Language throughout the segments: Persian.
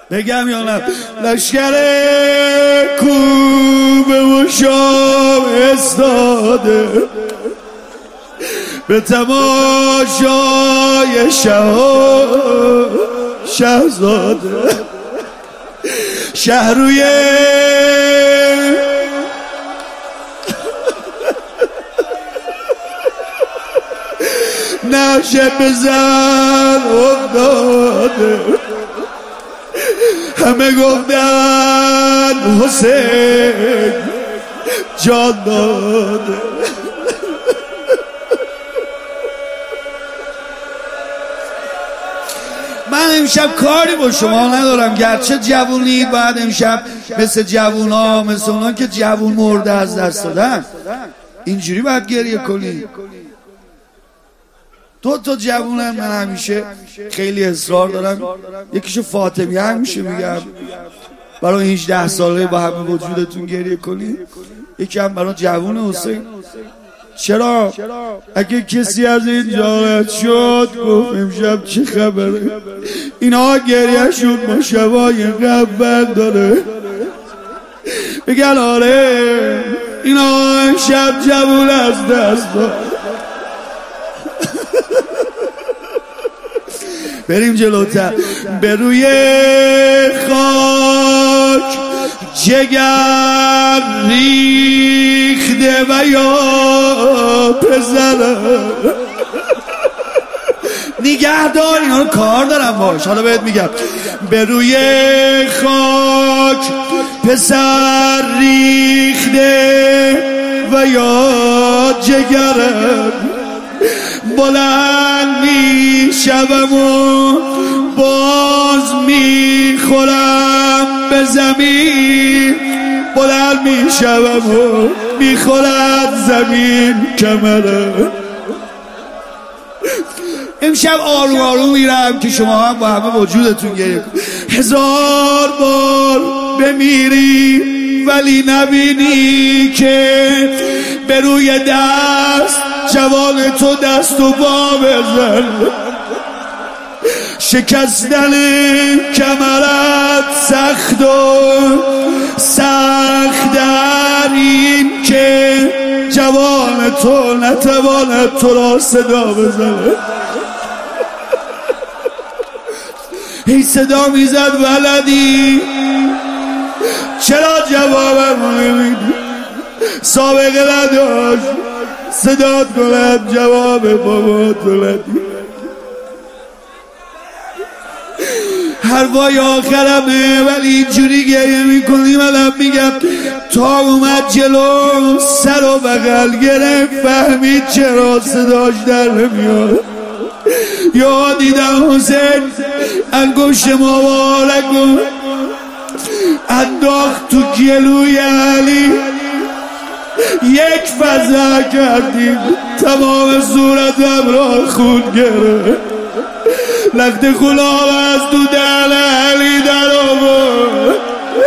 بگم یا نه؟ لشکر کوبه و شام استاده به تماشای شهزاده شهروی نشه بزن افتاده همه گفتن حسین جان داده من امشب کاری با شما ندارم، گرچه جوونید باید امشب مثل جوونا، مثل اونا که جوون مرده از دست دادن اینجوری باید گریه کنی. دو تا جوونن من همیشه خیلی اصرار دارم، یکیشو فاطمیه همیشه میگم برای 18 ساله با همه وجودتون گریه کنی، یکی هم برای جوون حسین. چرا؟ اگه کسی از اینجا رد شد گفت امشب چه خبره، اینا گریه شد با شبای قبل داره، بگن آره اینا امشب جوون از دست داد. بریم جلوتر. به روی خاک جگر ریخته و یا پسرم نگهدار، اینا رو کار دارم باش، حالا بهت میگم. به روی خاک پسر ریخته و یا جگرم بلند می شوم و باز می خورم به زمین، بلند می شوم و می خورد زمین کمرم. امشب آروم آروم میرم که شما هم با همه وجودتون گریه کنید. 1000 بار بمیری ولی نبینی که به روی دست جوان تو دست و پا بزن، شکستن کمرت سخت و سخت در این که جوان تو نتواند تو را صدا بزنه. هی صدا میزد ولدی چرا جوابم نمیدی، سابقه نداشت صدات کنم جواب بابا دولتی. حرفای آخرمه ولی اینجوری گریه میکنی. منم میگم تا اومد جلو سر و بغل گرفت، فهمید چرا صداش در نمیاد. یا دیدم حسین انگشت مبارکو انداخت تو گلوی علی، یک فضا کردیم تمام صورتم را خون گرفت، لخت غلام از تو دل علی در آورد،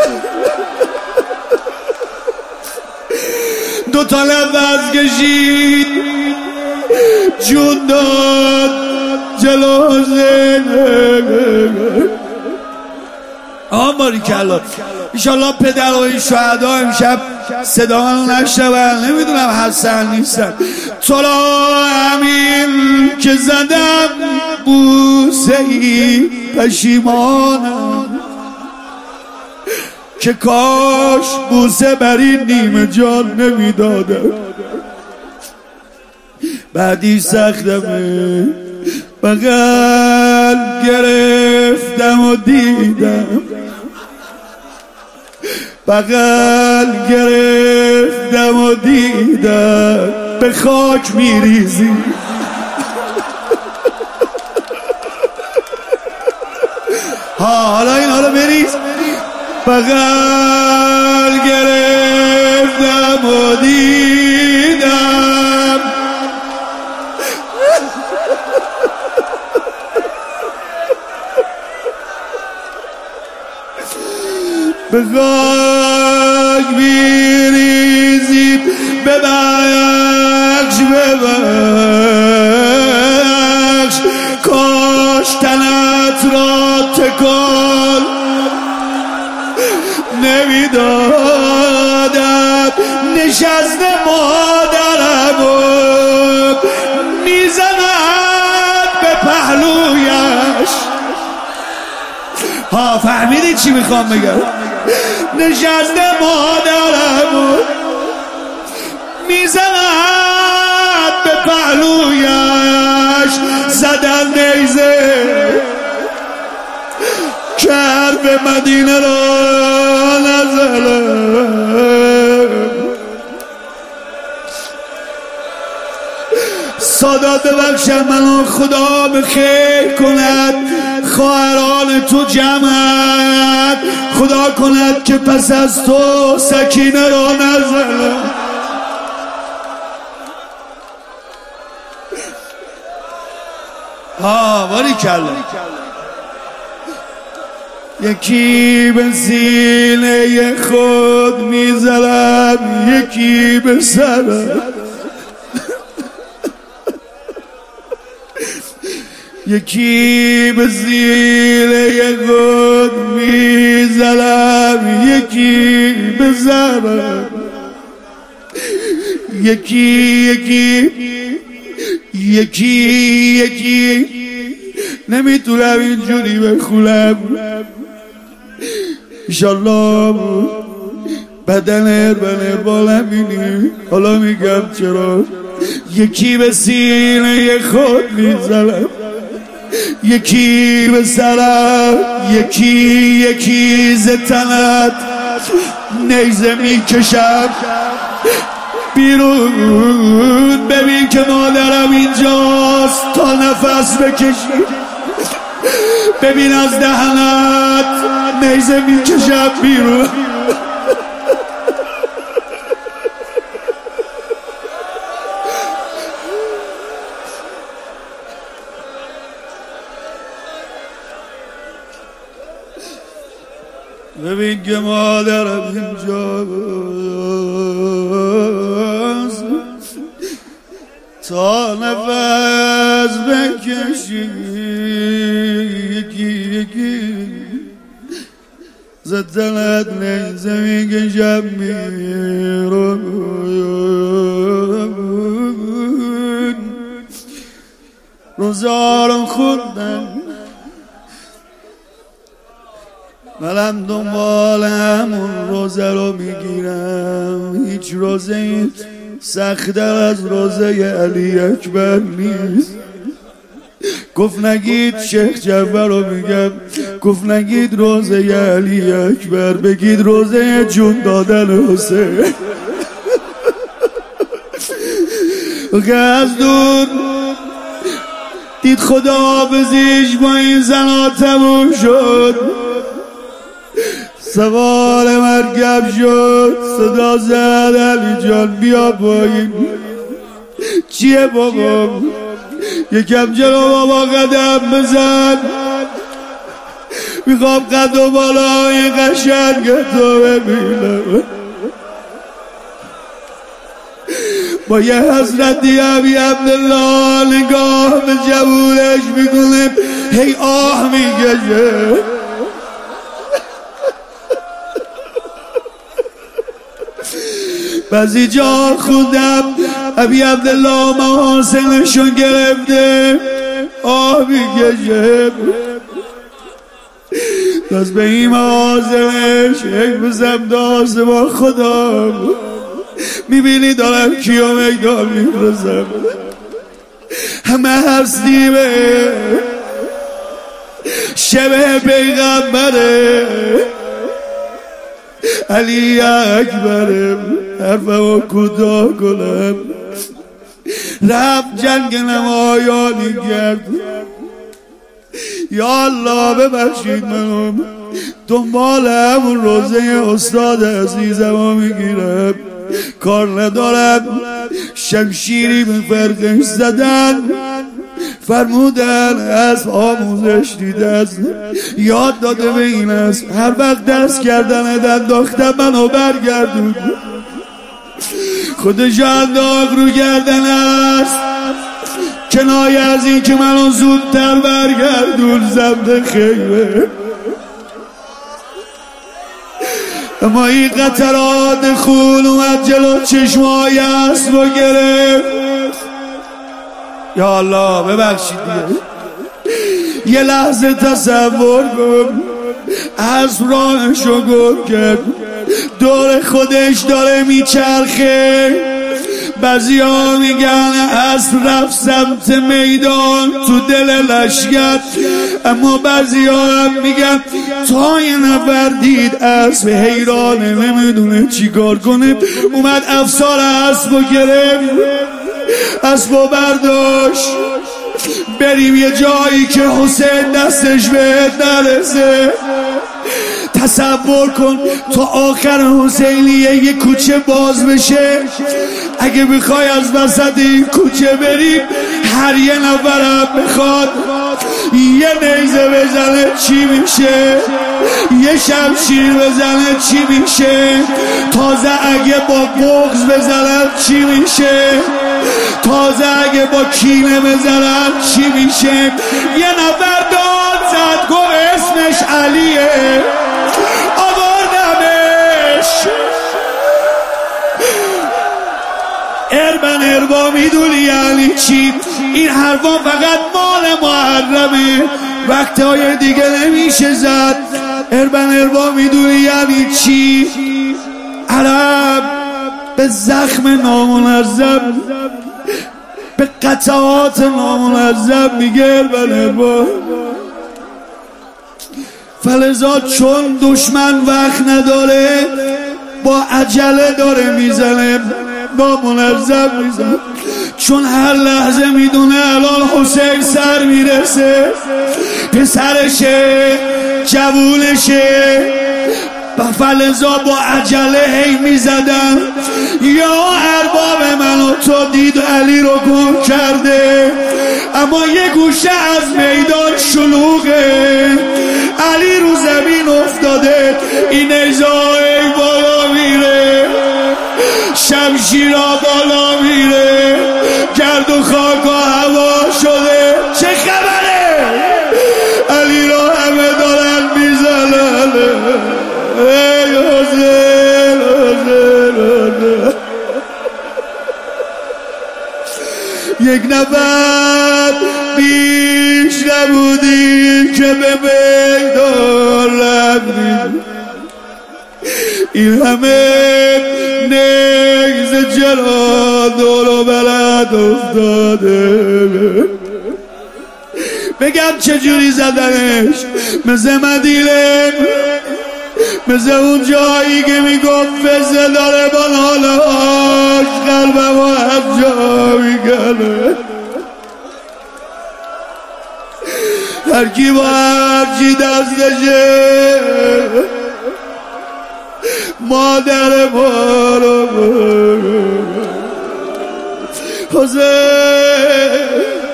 دو تا نفس کشید جون داد جلو حسین. آماری کلا ایشالله پدرهای شهدا امشب صدا منو نشنون، نمیدونم هستن نیستن. تو را همین که زدم بوسه ای پشیمانم که کاش بوسه بر این نیمه جان نمیدادم. بعدی سختمه بغل گرفتم و دیدم، بغل گرفتم و دیدم به خاک میریزی. حالا اینا رو بریز. بغل گرفتم و دیدم به خاک میریزیم. ببخش ببخش کاش تنت را تکان میدادم نشست مادرم و میزند به پهلویش. ها فهمیدی چی میخوام بگم؟ نشست مادرم و میزند به پهلویش. زدن نیزه کرد به مدینه را نزلم. سادات ببخشم منو خدا به خیر کند، خواهران تو جمعت خدا کند که پس از تو سکینه را نزلم. باری کلا یکی به سینه خود میزنم یکی به سرم، یکی به سینه خود میزنم یکی به سرم. یکی نمیتونم اینجوری بخونم. ایشالله بدن بالا بینی. حالا میگم چرا. یکی به سینه خود میزنم یکی به سرم، یکی ز تنت نیزه میکشم بیرون. ببین که مادرم اینجاست تا نفس بکشی. ببین از دهنت نیزه میکشم بیرون. ببین که مادرم اینجاست تا نفس بکشی. یکی زدنت نیزه میکشم بیرون. روزارم خوندم منم دنبال همون روزه رو میگیرم. هیچ روزه این سخت‌تر از روزه علی اکبر نیست. گفت نگید شیخ جعفر رو میگم، گفت نگید روزه علی اکبر، بگید روزه جون دادن حسین. که از دور دید خدا بزیش با این زنا تموم شد. سوار مرکب شد، صدا زد علی جان بیا پایین. چیه بابا؟ یکم جلو بابا قدم بزن، میخوام قد و بالای قشنگ تو ببینم. با یه حضرتی ابی عبدالله نگاه به جوونش میکنه، هی آه میکشه. بعضی جا خوندم ابی عبدالله محاسنشون گرفته آه میکشه. دست به این محاسنش یک بزم داست با خدا. میبینی دارم کیو میگار میفرزم، همه هستیمه شبه پیغمبره علی اکبرم. حرفمو کوتاه کنم، رفت جنگ نمایانی کرد. یا الله ببخشید منو، دنبال همون روزه استاد عزیزمو میگیرم. کار ندارم شمشیری به فرقش زدن، فرمودن از آموزش دیده یاد داده به این است. هر وقت درس کردن انداختم منو برگردون، خودش انداخت رو گردن است. کنایه از این که منو زودتر برگردون زمد خیمه. اما این قطرات خون اومد جلو چشمای اسب و گرفت. یا الله ببخشید دیگه. یه لحظه تصور کن اسب راهشو گم کرد، دور خودش داره میچرخه. بعضی ها میگن اسب رفت سمت میدان تو دل لشگر، اما بعضی ها هم میگن تا یه نفر دید اسب حیرانه نمیدونه چی کار کنه، اومد افسار اسب رو گرفت، اسب رو برداشت. بریم یه جایی که حسین دستش بهت نرسه. تصور کن تا آخر حسینیه یه کوچه باز بشه، اگه بخوای از وسط این کوچه بریم هر یه نفرم بخواد یه نیزه بزنه چی میشه، یه شمشیر بزنه چی میشه، تازه اگه با بغض بزنن چی میشه، تازه اگه با کینه بزنن چی میشه. یه نفر داد زد گفت اسمش علیه، آوردمش. اربن اربا میدونی یعنی چی؟ این حرفا فقط مال محرمه، وقتهای دیگه نمیشه زد. اربن اربا میدونی یعنی چی؟ عرب به زخم نامنظم، به قطعات نامنظم میگه اربن اربا. فلذا چون دشمن وقت نداره با عجله داره میزنه، نامنظم میزنه، چون هر لحظه میدونه الان حسین سر میرسه، پسرشه، جوونشه. فلذا با عجله هی میزدن. یا ارباب منو تو دید علی رو گم کرده، اما یه گوشه از میدان شلوغه، علی رو زمین افتاده، این نیزای بالا میره، شمشیرا بالا میره، گرد و خاک و هوا شده. چه خبره؟ علی رو همه دارن میزنن. ای حسین حسین. یک نفر بیش نبودی که به میدان رفتی، این همه نیزه چرا دور و برت افتاده؟ بگم چجوری زدنش؟ مثل مدیله، مثل اون جایی که میگفت فزه داره با نالهاش قلبم و از جا میکنه. هرکی با هرچی دستشه مادر بارو حسین.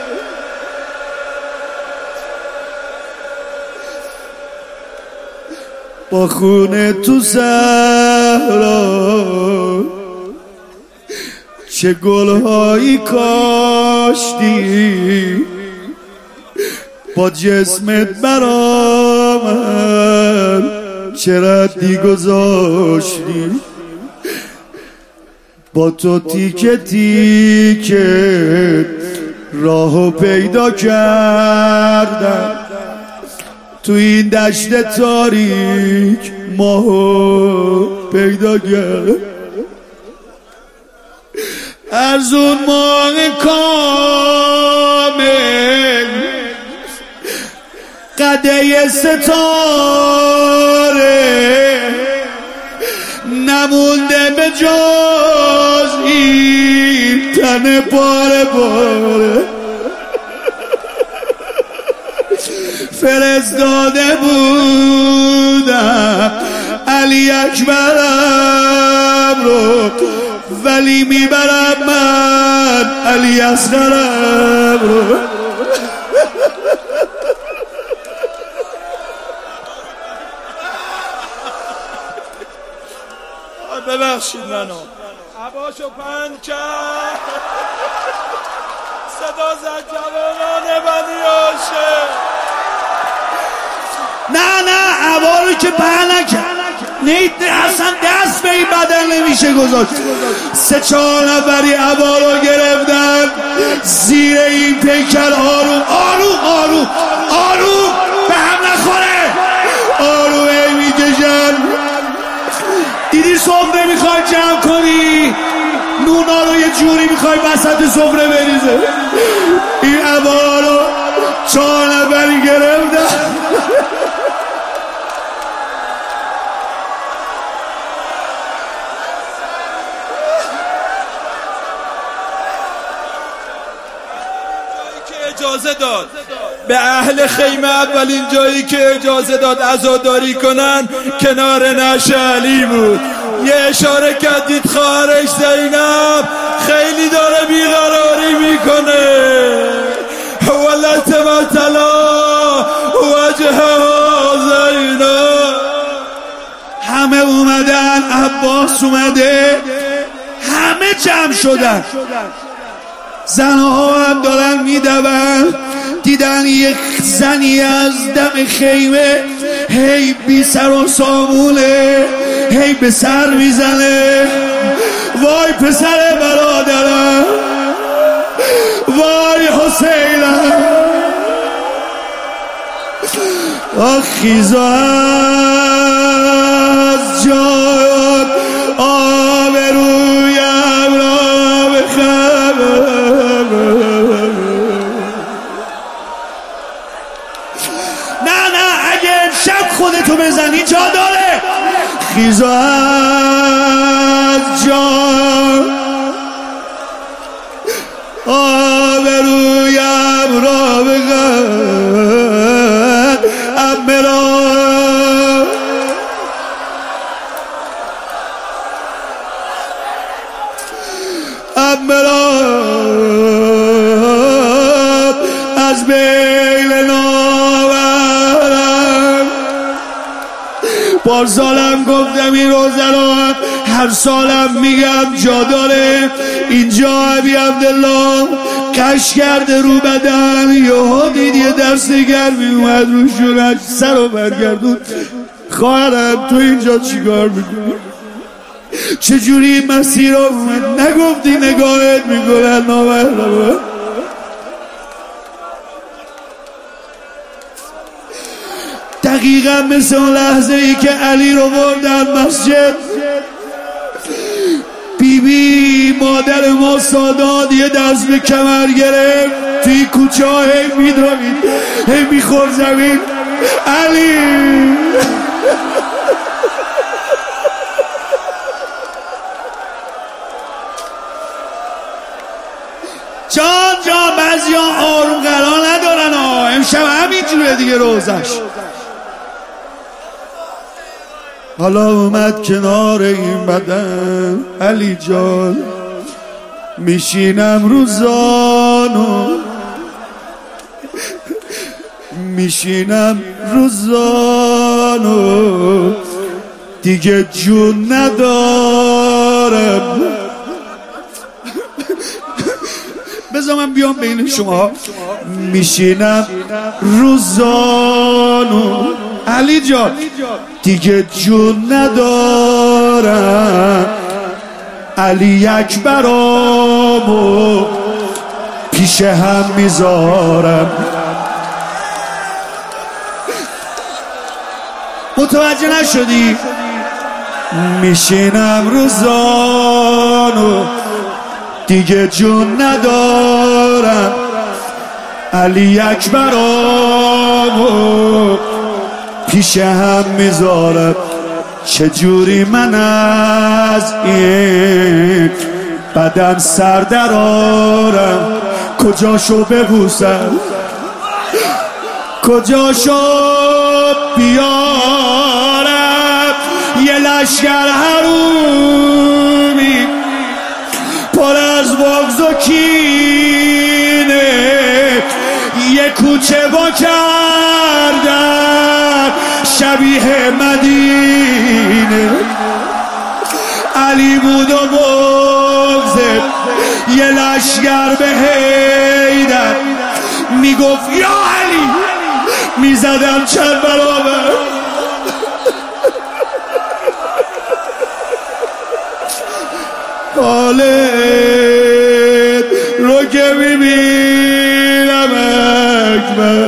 با خونه تو صحرا چه گلهایی کاشتی، با جسمت برآمد چه ردی گذاشتی، با تو تیکه تیکه راهو پیدا کردم، تو این دشت تاریک ماهو پیدا کرد. از اون ماه کامل قده ستاره نمونده به جز این تن پاره پاره. فرستاده بودم علی اکبرم رو، ولی میبرم من علی اصغرم رو. ببخشید منو عباشو پنج کرد، صدا زد جوانان بنی هاشم. نه عبا رو که پهن نکرد، اصلا دست به این بدن نمیشه گذاشت. 3-4 نفری عبا رو گرفتن زیر این پیکر. آروم آروم آروم آروم به هم نخوره. آروم ای میکشن. دیدی سفره میخوای جمع کنی، نونا رو یه جوری میخوای وسط سفره بریزه. این عبا رو 4 نفری گرفتن. اجازه داد به اهل خیمه، اولین جایی که اجازه داد عزاداری کنن کنار نعش علی بود. یه اشاره کردید خواهرش زینب خیلی داره بیقراری میکنه. ولت مطلا وجه زینب. همه اومدن، عباس اومده، همه جمع شدن. زنها هم دارن میدون. دیدن یک زنی از دم خیمه هی بی سر و سامونه، هی به سر میزنه. وای پسر برادرم، وای حسینم. خیزا از جان آبرویم را بخبر. نه اگه امشب خودتو بزنی جا داره. خیزا از جان آبرویم را بخبر. امراب از بیل ناورم. پارسالم گفتم این روزه رو هر سالم میگم جا داره. اینجا ابی عبدالله کش کرده رو بدن، یهو دید یه دست گرمی اومد رو شونش، سر رو برگردون. خواهرم تو اینجا چیکار میکنی؟ چجوری مسیر اومد؟ نگفتی نگاهت میکنن نامحرمه. دقیقا مثل اون لحظه ای که علی رو بردن مسجد، بیبی مادر ما سادات یه دست به کمر گرفت، توی کوچه ها هی میدوید، هی میخور زمین. علی جان بعضی ها آروم قرار ندارن ها. امشب همین جوره دیگه روزش. حالا اومد کنار این بدن علی جان، میشینم رو زانو، میشینم رو زانو، دیگه جون ندارم. بذار من بیام بین شما. میشینم رو زانو علی جان، دیگه جون ندارم. علی اکبرامو پیش هم میذارم. متوجه نشدی؟ میشینم رو زانو، دیگه جون ندارم. علی اکبرامو پیش هم میذارم. چجوری من از این بدن سر درارم؟ کجاشو ببوسم، کجاشو بیارم؟ یه لشگر حرومی پر از بغض و کینه، یه کوچه با کردن شبیه مدینه. علی بود و بغضت یه لشگر به حیدر، میگفت یا علی، میزدم چند برابر. حالت رو که میبینم اکبر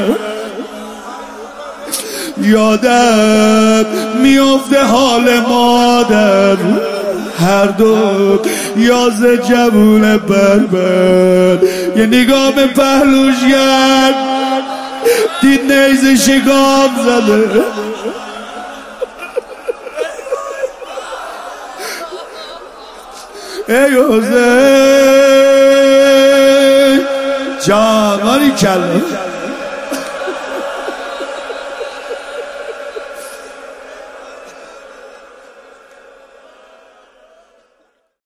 یادم میفته حال مادر هر دو یاز جوون بربر یه نگاه به پهلوش کرد دید نیز شکام زده ای حسین جان باری کلا